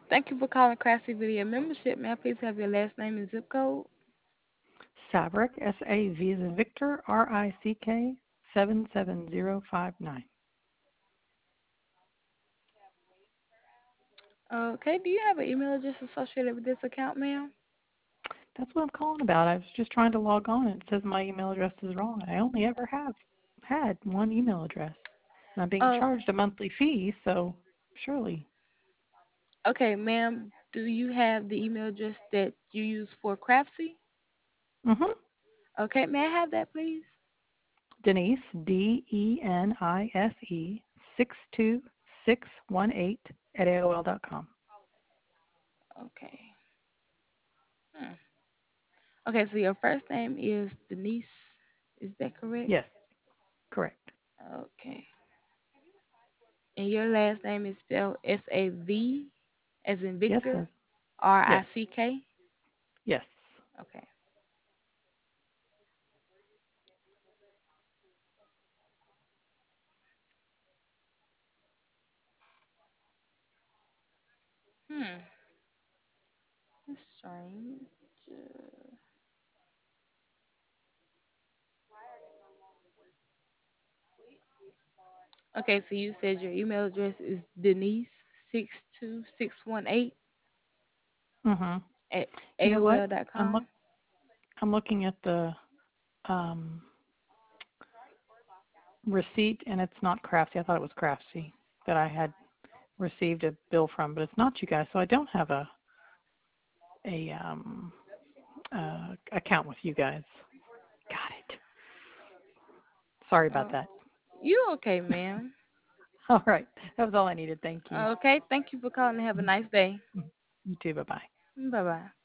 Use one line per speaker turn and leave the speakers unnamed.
Thank you for calling Craftsy Video Membership. May I please have your last name and zip code?
Savrick, S-A-V as in Victor, R-I-C-K, 77059.
Okay, do you have an email address associated with this account, ma'am?
That's what I'm calling about. I was just trying to log on and it says my email address is wrong. I only ever have had one email address. And I'm being
Uh,
charged a monthly fee, so surely.
okay, ma'am, do you have the email address that you use for Craftsy?
Mm-hmm.
Okay, may I have that, please?
Denise, D-E-N-I-S-E, 62618 at AOL.com.
Okay. Hmm. Okay, so your first name is Denise. Is that correct?
Yes, correct.
Okay. And your last name is spelled S-A-V as in
Yes,
Victor,
sir. Yes,
R-I-C-K?
yes.
Okay. Hmm. That's strange. Okay, so you said your email address is Denise62618
Mm-hmm.
at
You know what?
AOL.com.
I'm looking at the um, receipt, and it's not Craftsy. I thought it was Craftsy that I had received a bill from, but it's not you guys. So I don't have a account with you guys. Got it. Sorry about
Oh,
that.
you okay, ma'am?
All right, that was all I needed. Thank you.
Okay, thank you for calling and have a nice day.
You too. Bye bye.
Bye bye.